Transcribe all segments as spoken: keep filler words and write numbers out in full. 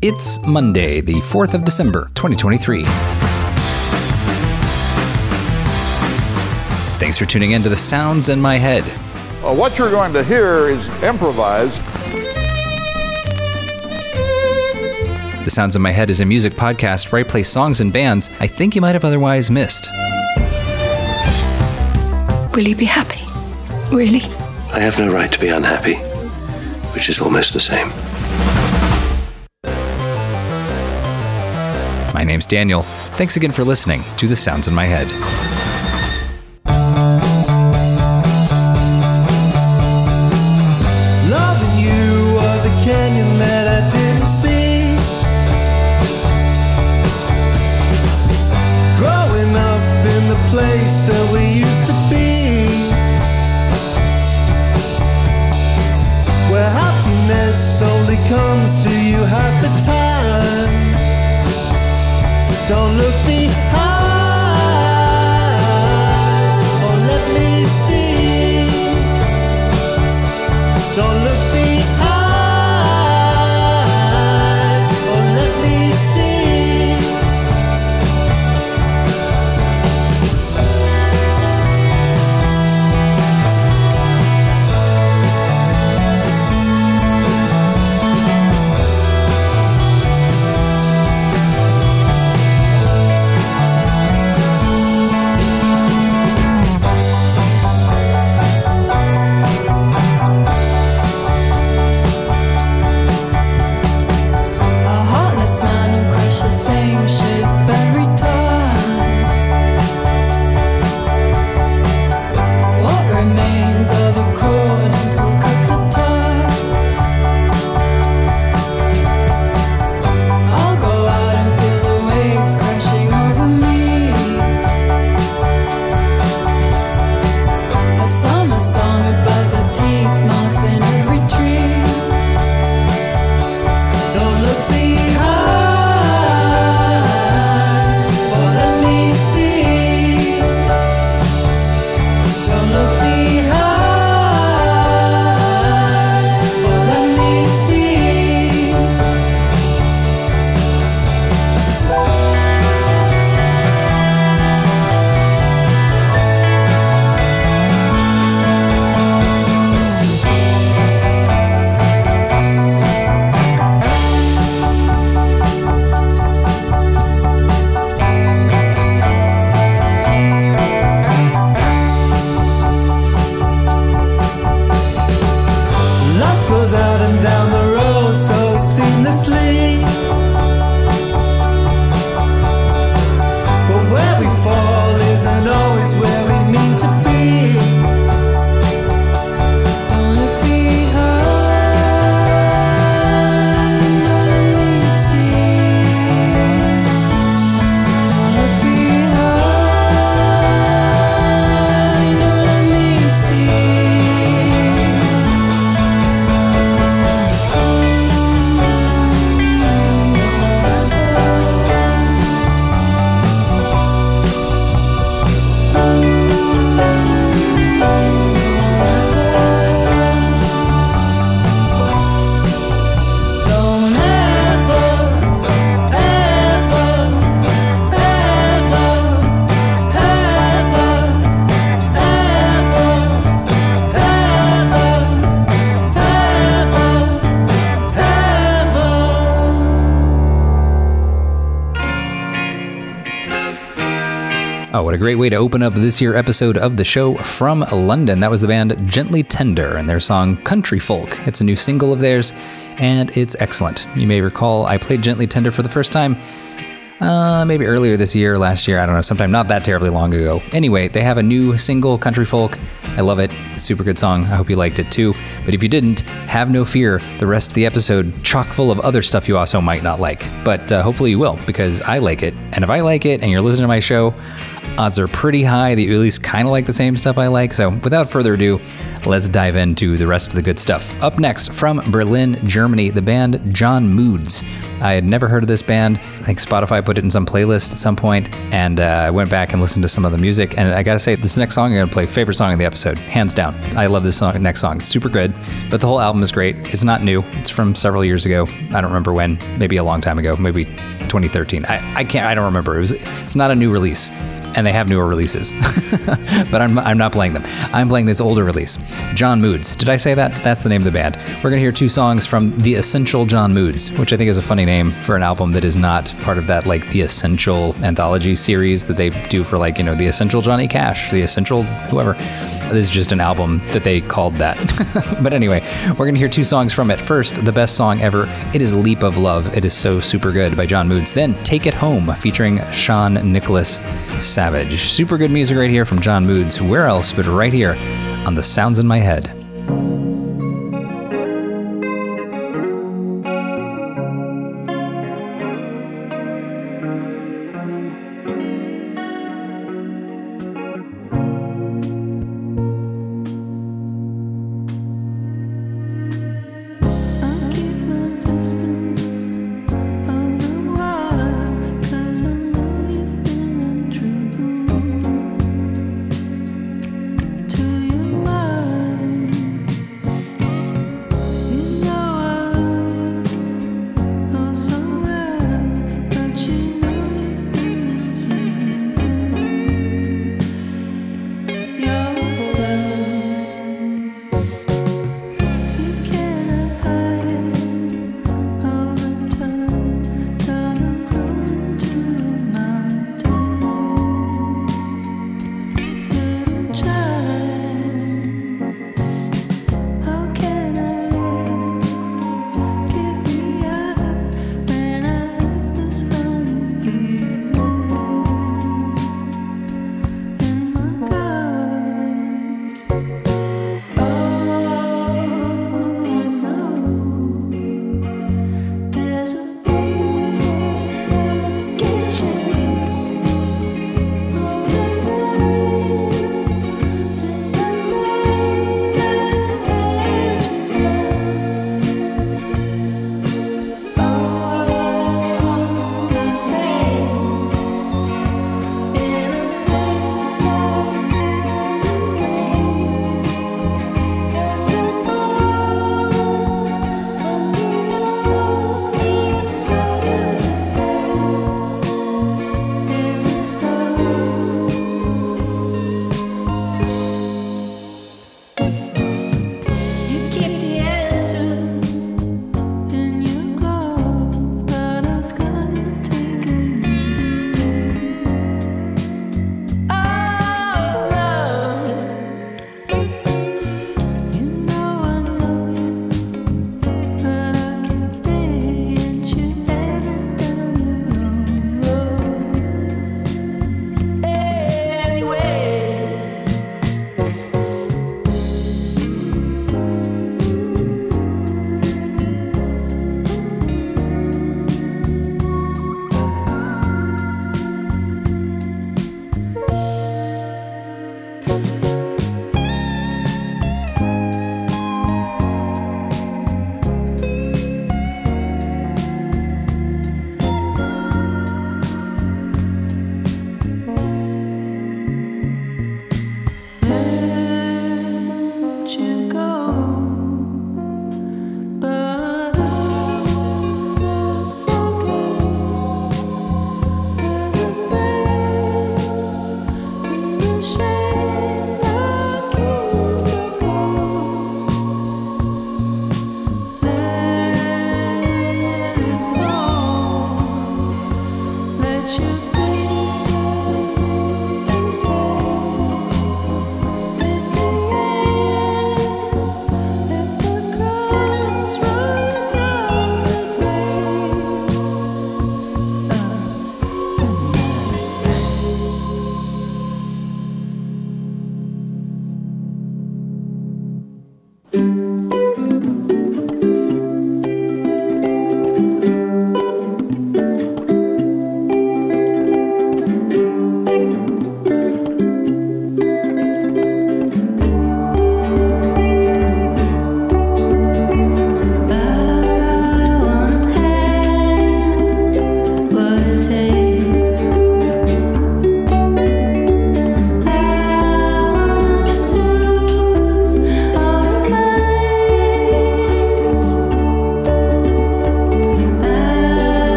It's Monday, the fourth of December, twenty twenty-three. Thanks for tuning in to The Sounds in My Head. Uh, what you're going to hear is improvised. The Sounds in My Head is a music podcast where I play songs and bands I think you might have otherwise missed. Will you be happy? Really? I have no right to be unhappy, which is almost the same. My name's Daniel. Thanks again for listening to The Sounds in My Head. Loving you was a canyon that I didn't see. Growing up in the place that we used to be, where happiness only comes to you half the time. Don't look behind, or let me see. Don't look behind, or let me see. Oh, what a great way to open up this year episode of the show from London. That was the band Gently Tender and their song Country Folk. It's a new single of theirs, and it's excellent. You may recall I played Gently Tender for the first time uh, maybe earlier this year, last year, I don't know, sometime not that terribly long ago. Anyway, they have a new single, Country Folk. I love it. Super good song. I hope you liked it too. But if you didn't, have no fear. The rest of the episode chock full of other stuff you also might not like. But uh, hopefully you will, because I like it. And if I like it and you're listening to my show, odds are pretty high that you at least kind of like the same stuff I like. So without further ado, let's dive into the rest of the good stuff. Up next, from Berlin, Germany, the band John Moods. I had never heard of this band. I think Spotify put it in some playlist at some point, and uh, I went back and listened to some of the music. And I gotta say, this next song I'm gonna play, favorite song in the episode, hands down. I love this song, next song. It's super good, but the whole album is great. It's not new. It's from several years ago. I don't remember when. Maybe a long time ago. Maybe twenty thirteen. I, I can't. I don't remember. It was. It's not a new release. And they have newer releases, but I'm, I'm not playing them. I'm playing this older release, John Moods. Did I say that? That's the name of the band. We're gonna hear two songs from The Essential John Moods, which I think is a funny name for an album that is not part of that, like, The Essential anthology series that they do for, like, you know, The Essential Johnny Cash, The Essential whoever. This is just an album that they called that. But anyway, we're gonna hear two songs from it. First, the best song ever. It is Leap of Love. It is so super good by John Moods. Then Take It Home featuring Sean Nicholas Savage. Super good music right here from John Moods. Where else but right here on The Sounds in My Head. To your mind.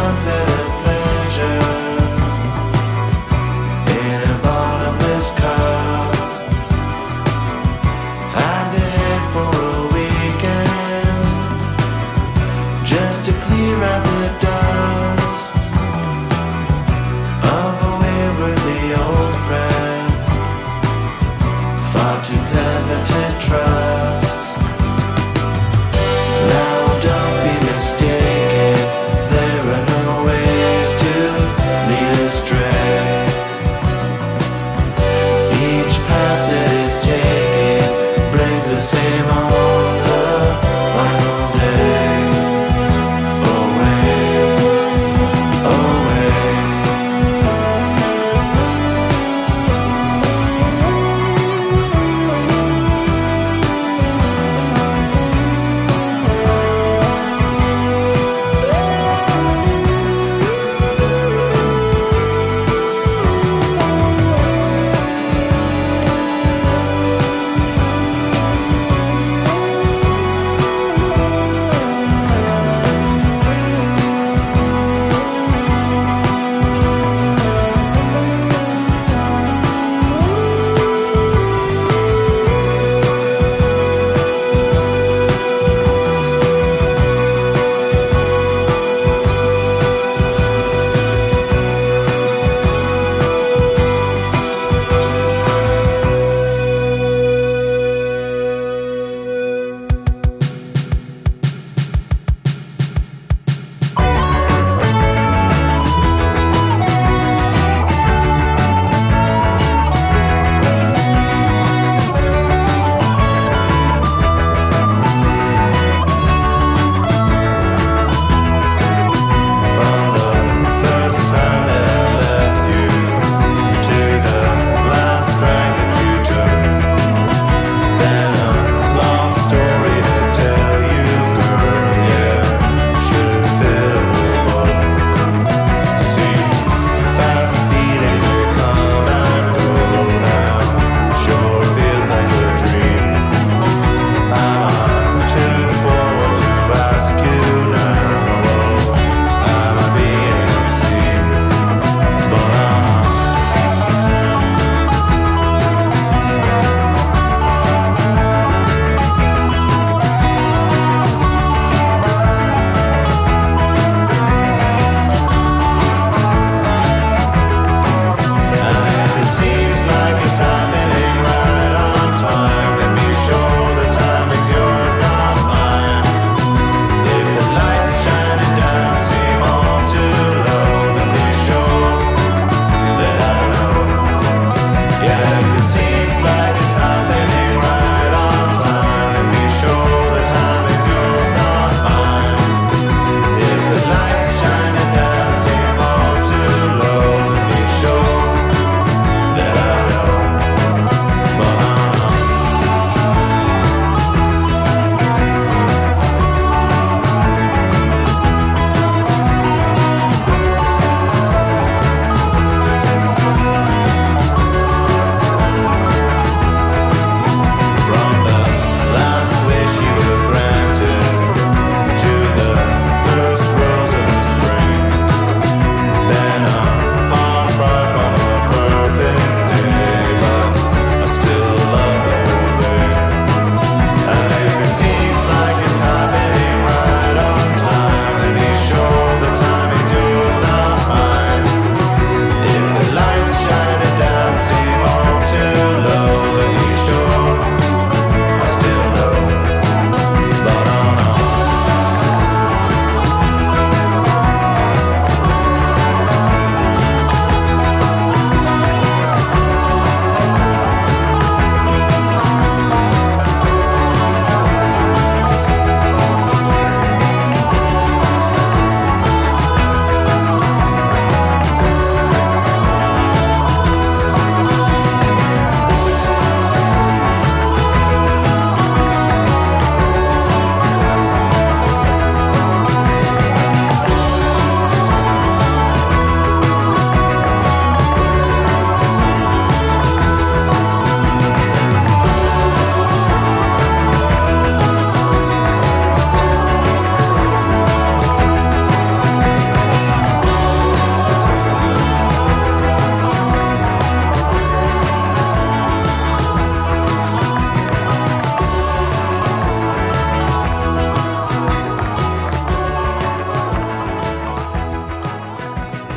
unfettered pleasure in a bottomless cup. And head for a weekend just to clear out the dust of a waywardly old friend, far too clever to trust. Now don't be mistaken, there are no ways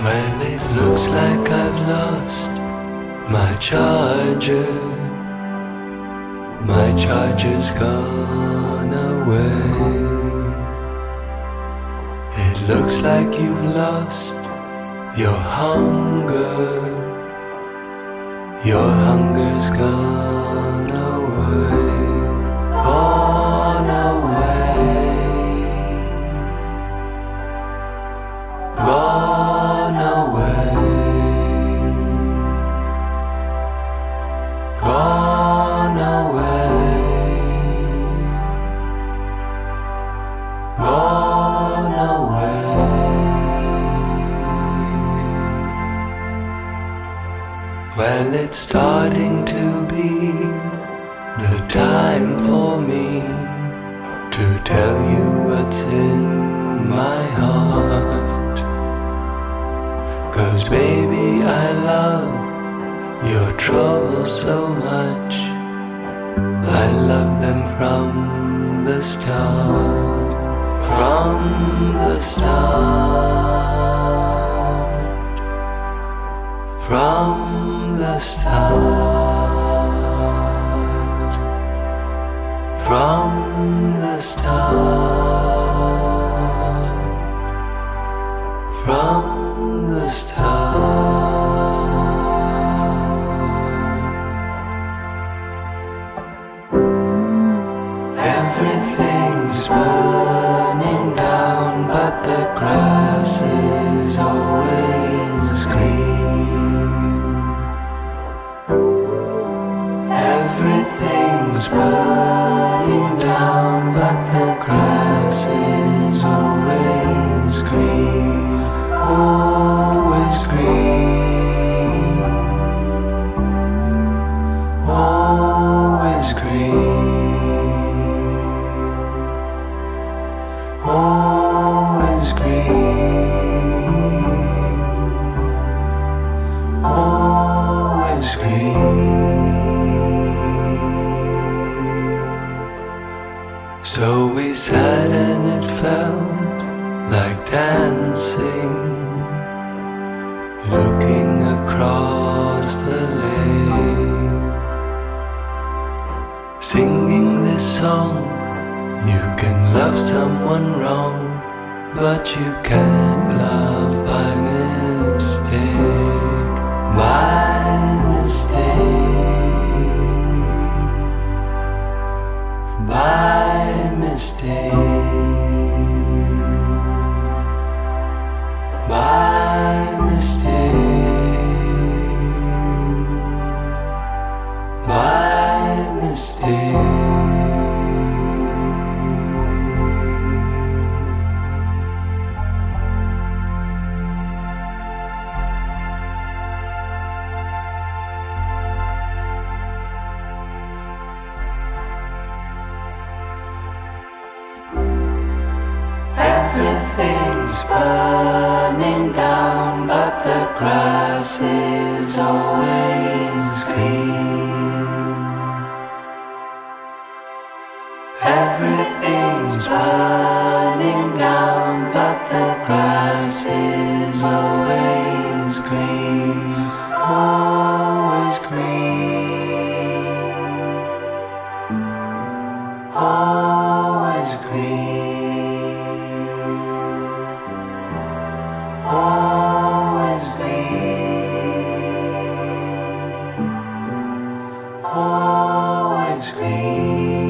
Well, it looks like I've lost my charger. My charger's gone away. It looks like you've lost your hunger. Your hunger's gone away. Gone away. Gone away. Gone away. Gone away. Well, it's starting to be the time for me to tell you what's in my heart. 'Cause baby, I love your troubles so much. I love them from the start. From the start. From the start. From the start. From the start. Everything's burning down, but the grass is always green. Everything's burning down, but the grass is always green. Always green. Always green. Always green. Always green. So we sat and it felt like dancing, looking across the lake, singing this song. You can love someone wrong, but you can't love by mistake. By mistake. By mistake. By mistake. By mistake. Everything's burning down, but the grass is always green. Everything's burning down, but the grass is always green. Always green. Always green. Always green. Always green.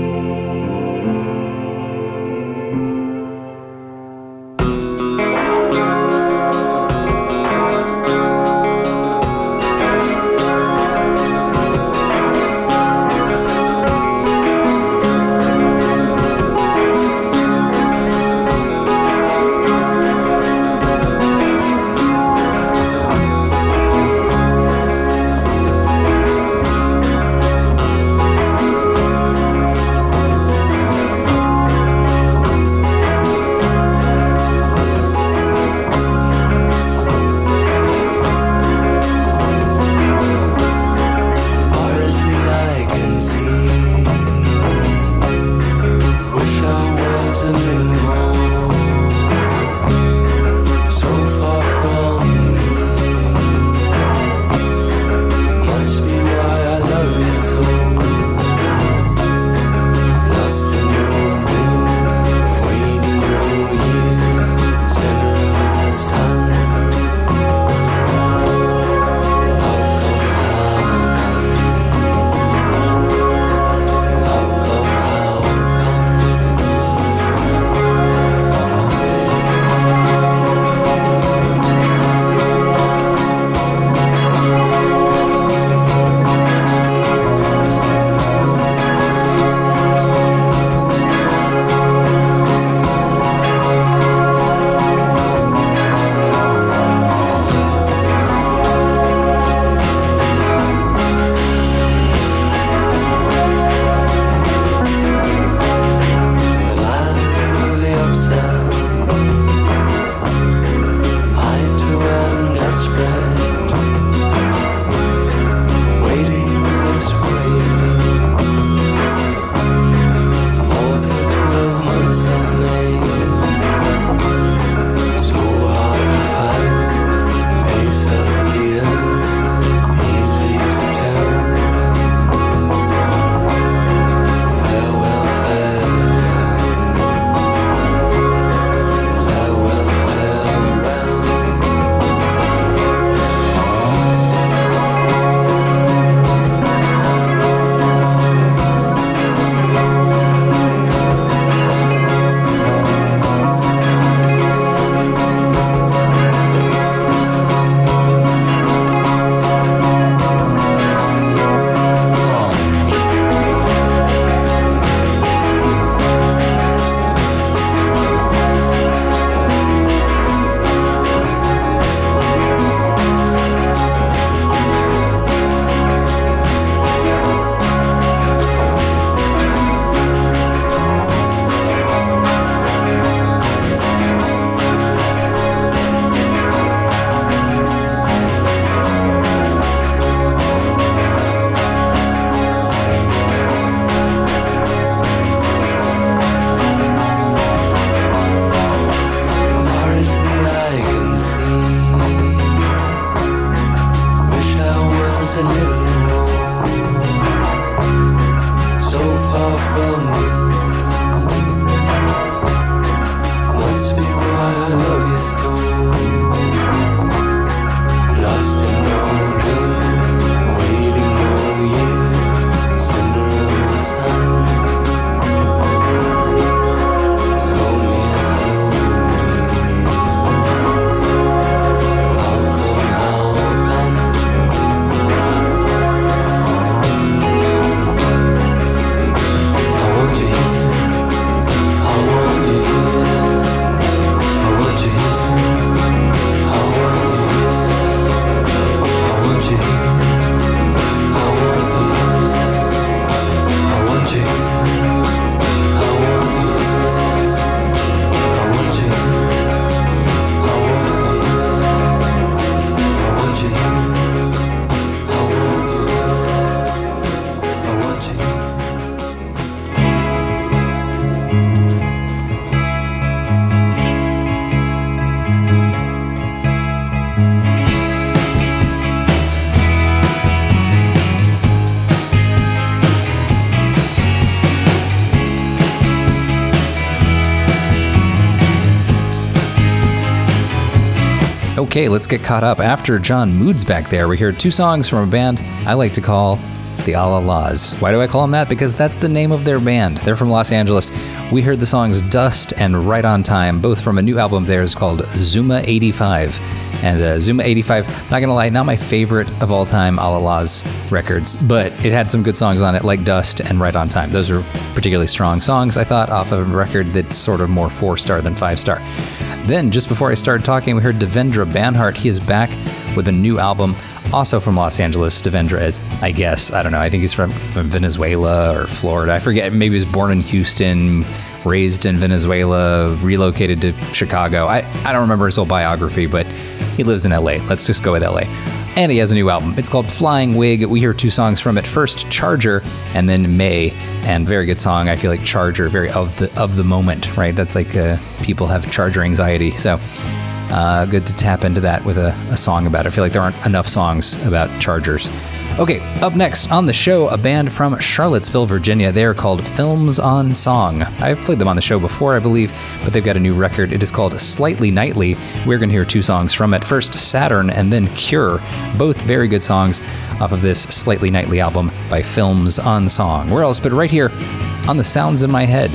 Okay, let's get caught up. After John Moods back there, we hear two songs from a band I like to call the Allah-Las. Why do I call them that? Because that's the name of their band. They're from Los Angeles. We heard the songs Dust and Right on Time, both from a new album of theirs called Zuma eighty-five. And uh, Zuma eighty-five, not gonna lie, not my favorite of all time Allah-Las records, but it had some good songs on it, like Dust and Right on Time. Those are particularly strong songs, I thought, off of a record that's sort of more four-star than five-star. Then, just before I started talking, we heard Devendra Banhart. He is back with a new album, also from Los Angeles. Devendra is, I guess, I don't know, I think he's from, from Venezuela or Florida. I forget, maybe he was born in Houston, raised in Venezuela, relocated to Chicago. I, I don't remember his whole biography, but he lives in L A. Let's just go with L A. And he has a new album. It's called Flying Wig. We hear two songs from it. First, Charger, and then May. And very good song. I feel like Charger, very of the of the moment, right? That's like uh, people have charger anxiety. So uh, good to tap into that with a, a song about it. I feel like there aren't enough songs about chargers. Okay, up next on the show, a band from Charlottesville, Virginia. They're called Films on Song. I've played them on the show before, I believe, but they've got a new record. It is called Slightly Nightly. We're going to hear two songs from it. First, Saturn, and then Cure. Both very good songs off of this Slightly Nightly album by Films on Song. Where else but right here on The Sounds in My Head.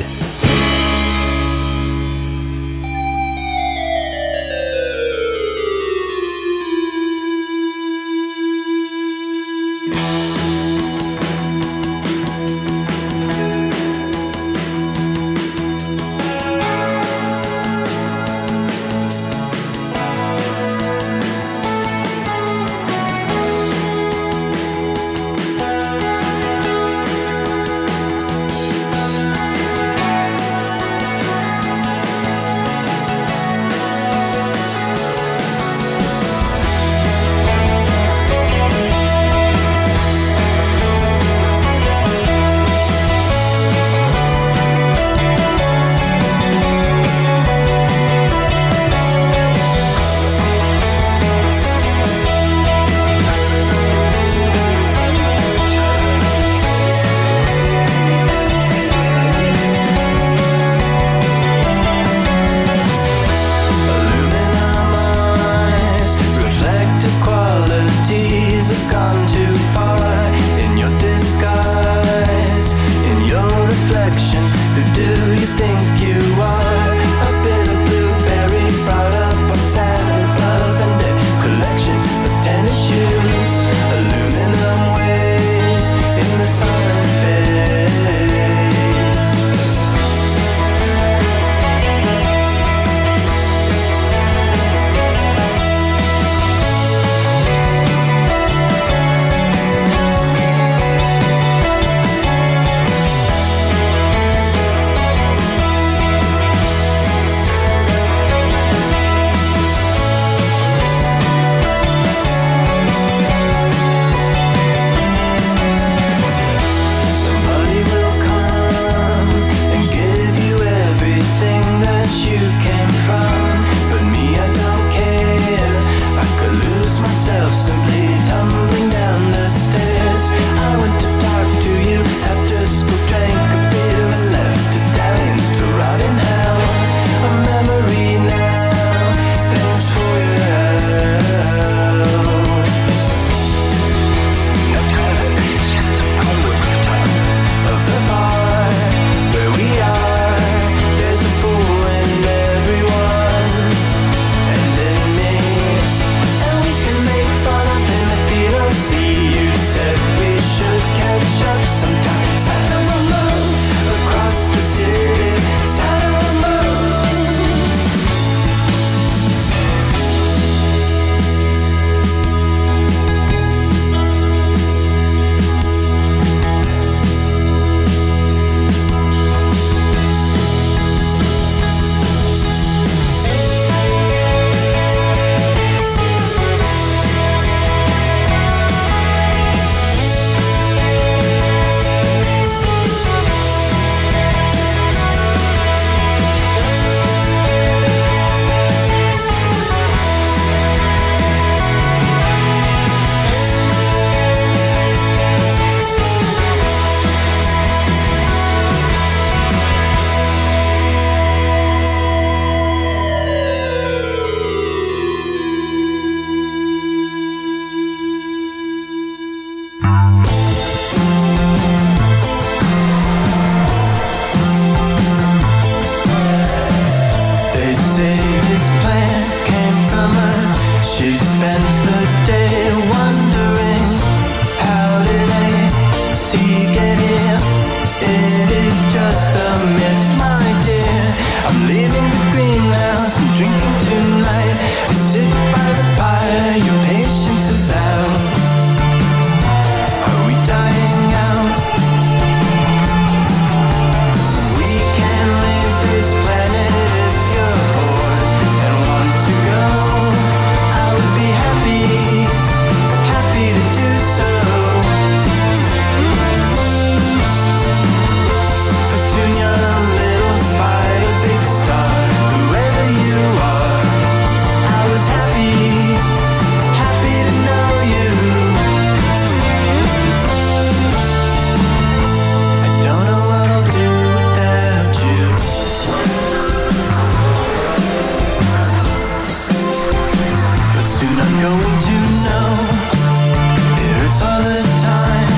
spends the day wondering, how did I see get here? It is just a myth, my dear. I'm leaving the greenhouse and drinking tonight. I sit by the fire, your patience is out. Are we dying out? We can leave this planet if you're bored and want to go. I would be happy, happy to do so. Petunia, little spider, big star, whoever you are, I was happy, happy to know you. I don't know what I'll do without you. But soon I'm going to know. It hurts all the time.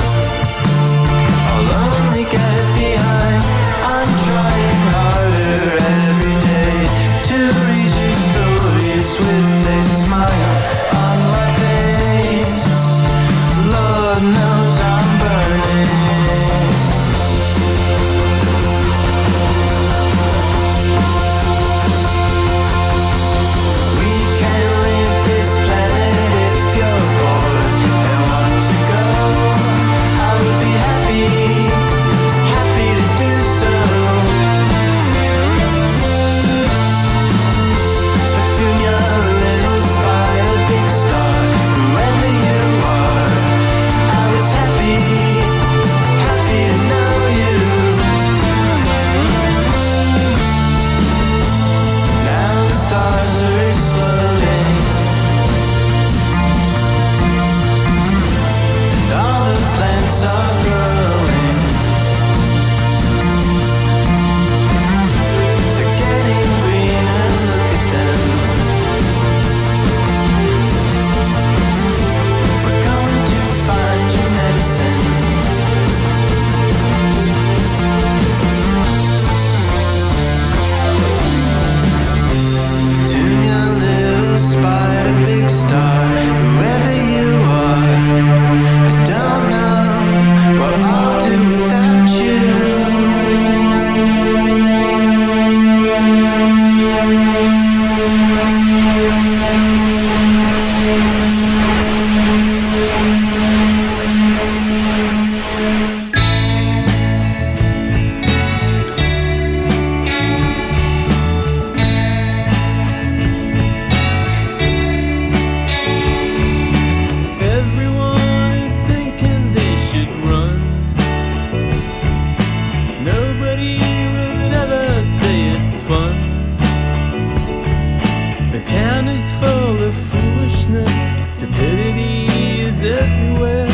I'll only get behind. I'm trying harder every day to reach your stories with a smile on my face. Lord knows I'm burning. We can leave this planet if you're bored and want to go. I would be happy, happy to do so. Petunia, little spider, big star, whoever you are, I was happy, happy to know you. Now the stars are exploding, and all the plants are growing. They're getting greener, look at them. We're going to find your medicine. Petunia, little spider, big star, whoever you are, I don't know what I'll do without you. Everyone is thinking they should run. Nobody would ever say it's fun. The town is full of foolishness, stupidity is everywhere.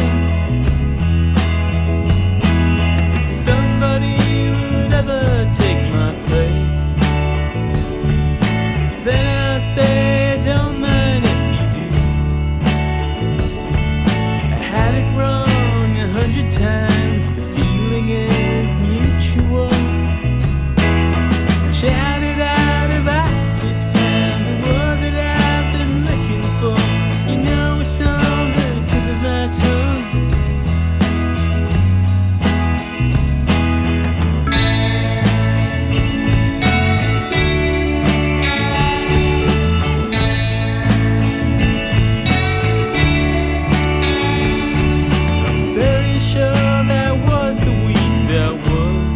If somebody would ever take my place, then I say I don't mind if you do. I had it wrong a hundred times, the feeling is mutual. Shout it out if I could find the word that I've been looking for. You know it's on the tip of my tongue. I'm very sure that was the week that was.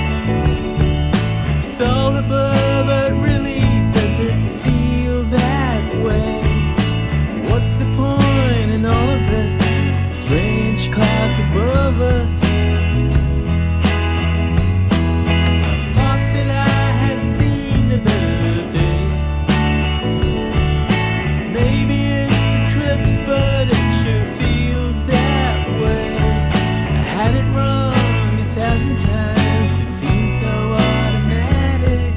It's all a blur, but really does it feel that way? What's the point in all of this? Strange clouds above us. I thought that I had seen a better day. Maybe it's a trip, but it sure feels that way. I had it wrong a thousand times, it seems so automatic.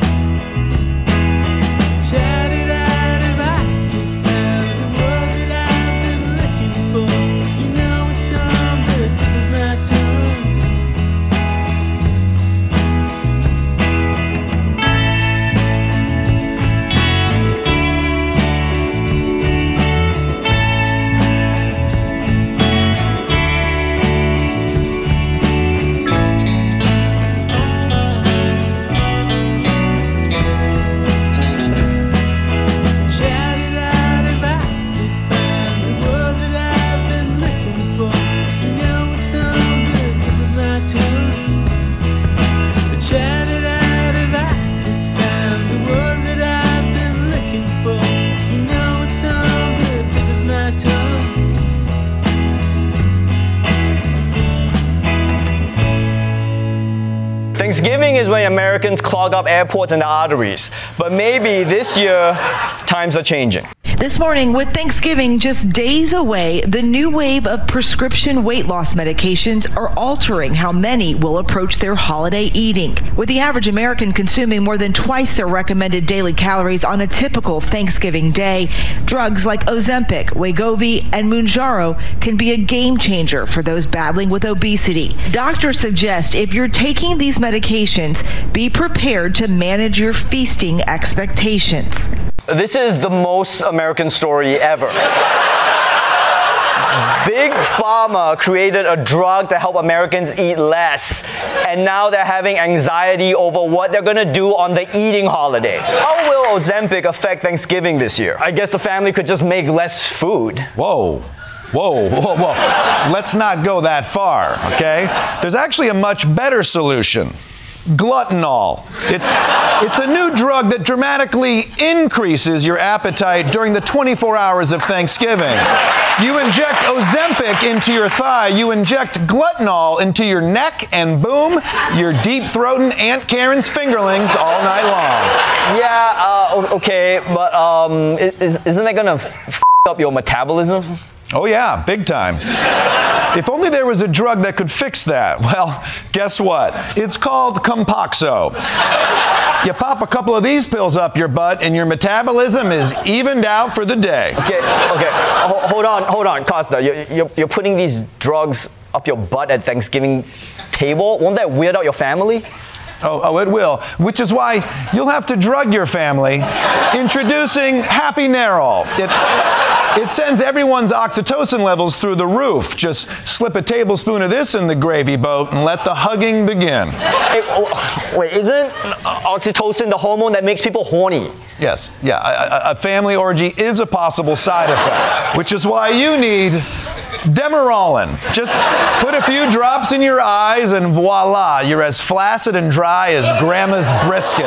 Shout it out if I could find the word that I've been looking for. You know it's on the tip of my tongue. Thanksgiving is when Americans clog up airports and the arteries. But maybe this year, times are changing. This morning, with Thanksgiving just days away, the new wave of prescription weight loss medications are altering how many will approach their holiday eating. With the average American consuming more than twice their recommended daily calories on a typical Thanksgiving day, drugs like Ozempic, Wegovy, and Mounjaro can be a game changer for those battling with obesity. Doctors suggest if you're taking these medications, be prepared to manage your feasting expectations. This is the most American story ever. Big Pharma created a drug to help Americans eat less, and now they're having anxiety over what they're gonna do on the eating holiday. How will Ozempic affect Thanksgiving this year? I guess the family could just make less food. Whoa. Whoa, whoa, whoa. Let's not go that far, okay? There's actually a much better solution. Gluttonol. It's, it's a new drug that dramatically increases your appetite during the twenty-four hours of Thanksgiving. You inject Ozempic into your thigh, you inject Gluttonol into your neck, and boom, you're deep-throating Aunt Karen's fingerlings all night long. Yeah, uh, okay, but um, is, isn't that gonna f up your metabolism? Oh yeah, big time. If only there was a drug that could fix that. Well, guess what? It's called Compaxo. You pop a couple of these pills up your butt and your metabolism is evened out for the day. Okay, okay, Ho hold on, hold on, Costa. You're, you're, you're putting these drugs up your butt at Thanksgiving table? Won't that weird out your family? Oh, oh, it will. Which is why you'll have to drug your family. Introducing Happy Nerol. It, it sends everyone's oxytocin levels through the roof. Just slip a tablespoon of this in the gravy boat and let the hugging begin. Hey, oh, wait, isn't oxytocin the hormone that makes people horny? Yes, yeah. A, a family orgy is a possible side effect, which is why you need Demerolin. Just put a few drops in your eyes and voila, you're as flaccid and dry as grandma's brisket.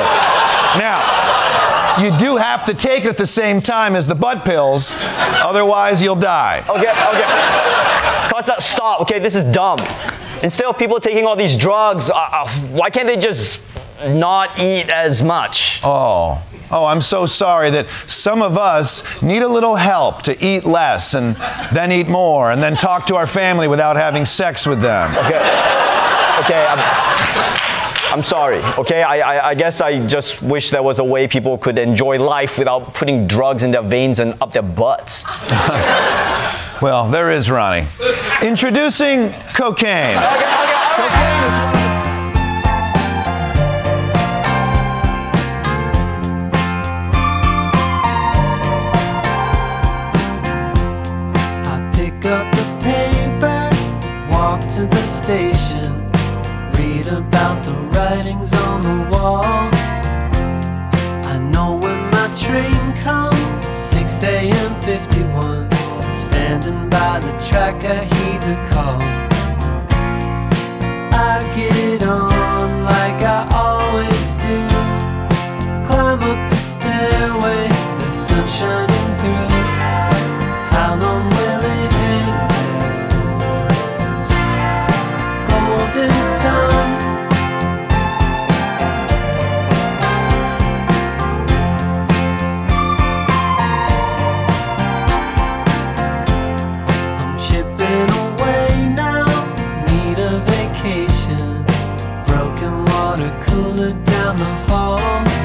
Now, you do have to take it at the same time as the butt pills, otherwise you'll die. Okay, okay. Costa, stop, okay, this is dumb. Instead of people taking all these drugs, uh, uh, why can't they just not eat as much? Oh. Oh, I'm so sorry that some of us need a little help to eat less and then eat more and then talk to our family without having sex with them. Okay, okay, I'm, I'm sorry, okay? I, I, I guess I just wish there was a way people could enjoy life without putting drugs in their veins and up their butts. Well, there is, Ronnie. Introducing cocaine. Okay, okay, Cocaine is up the paper, walk to the station, read about the writings on the wall. I know when my train comes, six A M fifty-one, standing by the track I heed the call. I get on like I always do, climb up the stairway, the sun shining through. How long will it hang there for? Golden sun. I'm chipping away now, need a vacation. Broken water cooler down the hall.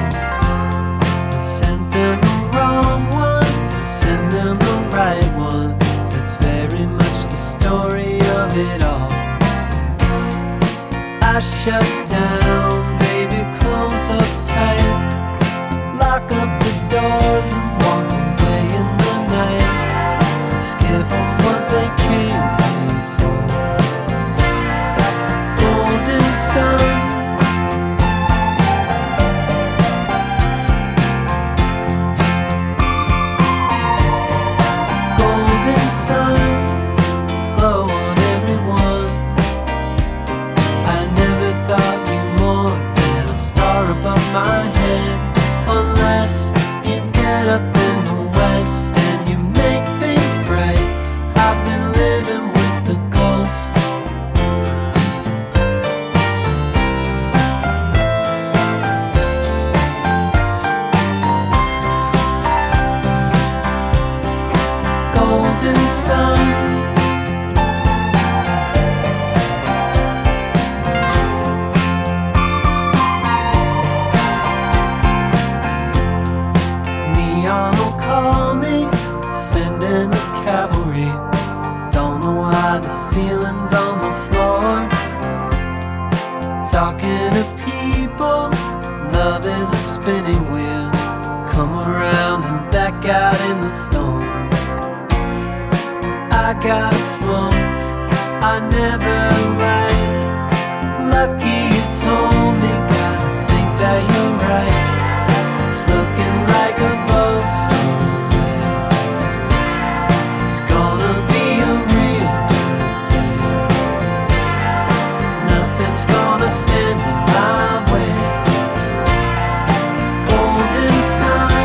I sent them the wrong one, send them the right one. That's very much the story of it all. I shut down, baby, close up tight. Lock up the doors and walk away in the night. Let's give them what they came here for. Golden sun. Sun, glow on everyone. I never thought you more. golden sun. Neon will call me, sending the cavalry. Don't know why the ceiling's on the floor. Talking to people, love is a spinning wheel. Come around and back out in the storm. I gotta smoke, I never light. Lucky you told me, gotta think that you're right. It's looking like a boat someday. It's gonna be a real good day. Nothing's gonna stand in my way. Golden sun.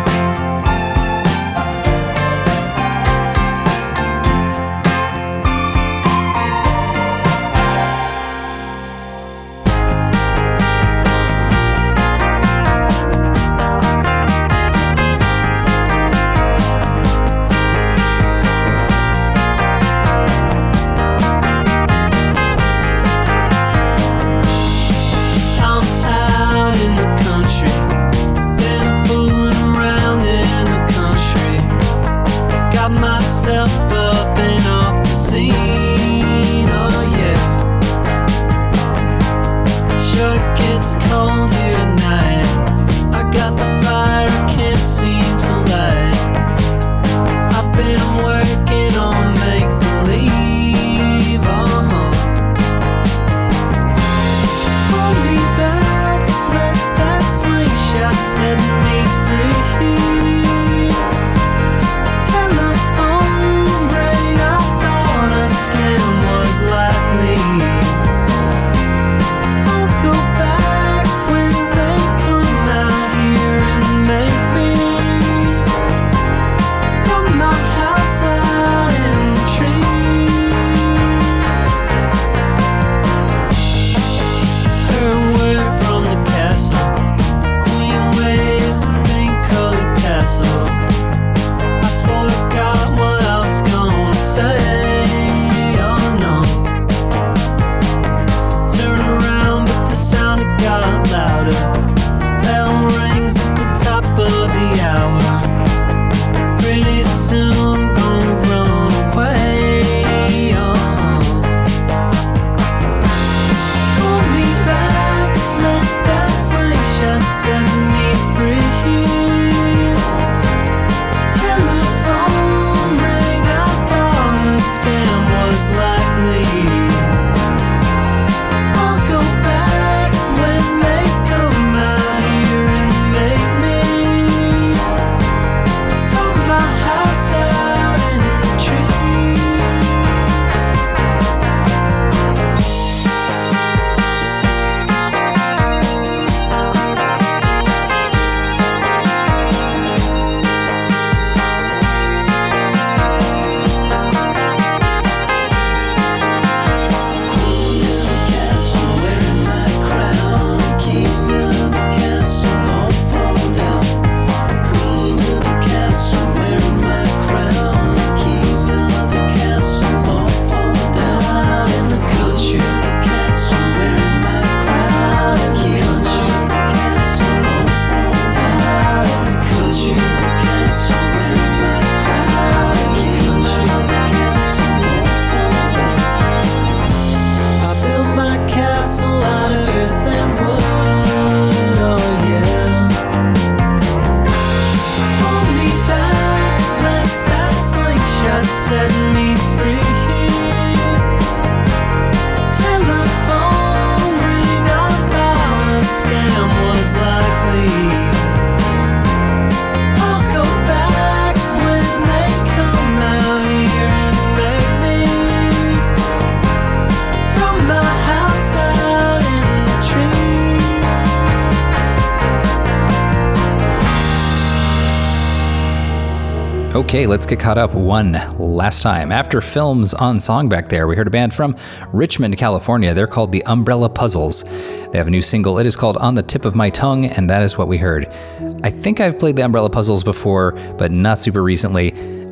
Okay, let's get caught up one last time. After Films on Song back there, we heard a band from Richmond, California. They're called the Umbrella Puzzles. They have a new single. It is called On the Tip of My Tongue, and that is what we heard. I think I've played the Umbrella Puzzles before, but not super recently.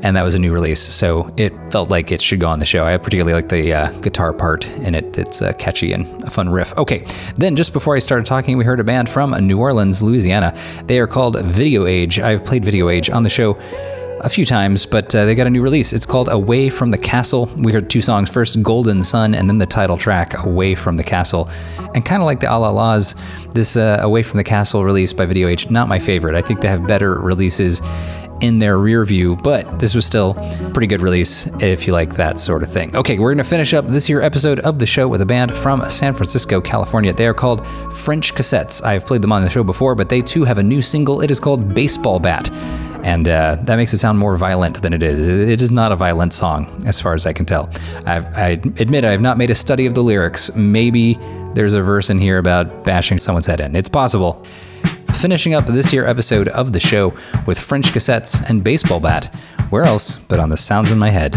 and that was a new release, so it felt like it should go on the show. I particularly like the uh, guitar part in it. It's uh, catchy and a fun riff. Okay, then just before I started talking, we heard a band from New Orleans, Louisiana. They are called Video Age. I've played Video Age on the show a few times, but uh, they got a new release. It's called Away from the Castle. We heard two songs, first Golden Sun, and then the title track, Away from the Castle. And kind of like the A La La's, this uh, Away from the Castle release by Video Age, not my favorite. I think they have better releases in their rear view, but this was still a pretty good release if you like that sort of thing. Okay, we're gonna finish up this here episode of the show with a band from San Francisco, California. They are called French Cassettes. I've played them on the show before, but they too have a new single. It is called Baseball Bat. And uh, that makes it sound more violent than it is. It is not a violent song, as far as I can tell. I've, I admit I have not made a study of the lyrics. Maybe there's a verse in here about bashing someone's head in. It's possible. Finishing up this here episode of the show with French Cassettes and Baseball Bat. Where else but on the Sounds in My Head?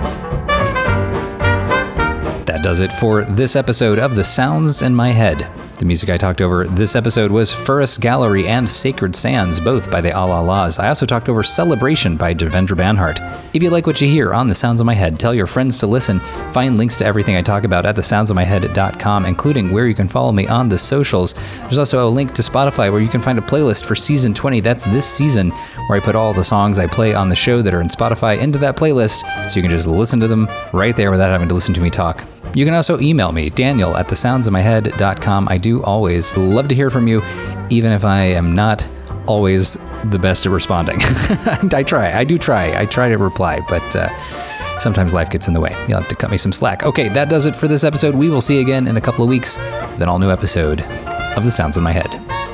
That does it for this episode of The Sounds in My Head. The music I talked over this episode was Furus Gallery and Sacred Sands, both by the Allah Laws. I also talked over Celebration by Devendra Banhart. If you like what you hear on The Sounds of My Head, tell your friends to listen. Find links to everything I talk about at the sounds of my head dot com, including where you can follow me on the socials. There's also a link to Spotify where you can find a playlist for season twenty. That's this season, where I put all the songs I play on the show that are in Spotify into that playlist, so you can just listen to them right there without having to listen to me talk. You can also email me, Daniel at the sounds of my head dot com. I do always love to hear from you, even if I am not always the best at responding. I try. I do try. I try to reply, but uh, sometimes life gets in the way. You'll have to cut me some slack. Okay, that does it for this episode. We will see you again in a couple of weeks with an all-new episode of The Sounds in My Head.